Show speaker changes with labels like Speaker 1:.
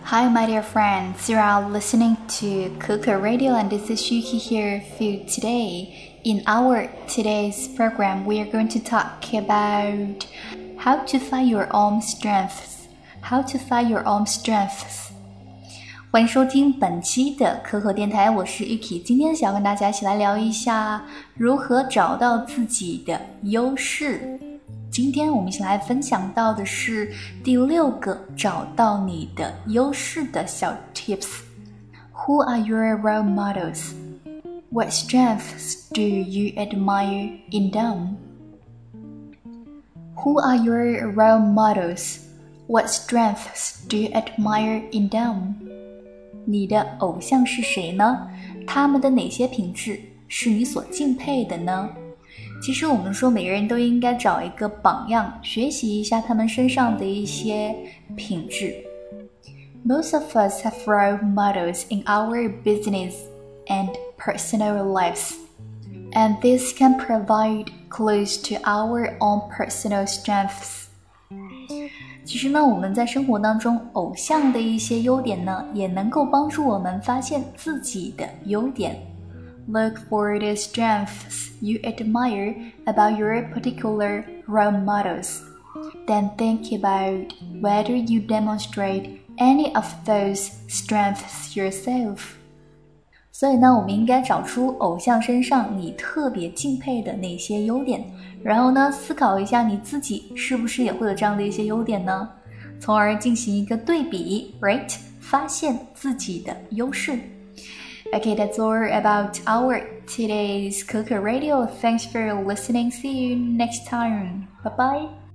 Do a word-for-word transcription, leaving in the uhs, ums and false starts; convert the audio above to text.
Speaker 1: Hi, my dear friends. You are listening to Coco Radio, and this is Yuki here for you today. In our today's program, we are going to talk about how to find your own strengths. How to find your own strengths. 欢迎收听本期的可可电台，我是 Yuki。今天想跟大家一起来聊一下如何找到自己的优势。今天我们一起来分享到的是第六个找到你的优势的小 tips. Who are your role models? What strengths do you admire in them? Who are your role models? What strengths do you admire in them? 你的偶像是谁呢？他们的哪些品质是你所敬佩的呢？其实我们说每个人都应该找一个榜样，学习一下他们身上的一些品质。Most of us have role models in our business and personal lives, and this can provide clues to our own personal strengths. 其实呢，我们在生活当中偶像的一些优点呢，也能够帮助我们发现自己的优点。Look for the strengths you admire about your particular role models. Then think about whether you demonstrate any of those strengths yourself. 所以呢，我们应该找出偶像身上你特别敬佩的那些优点，然后呢，思考一下你自己是不是也会有这样的一些优点呢？从而进行一个对比 ，right？ 发现自己的优势。Okay, that's all about our today's Coco Radio. Thanks for listening. See you next time. Bye-bye.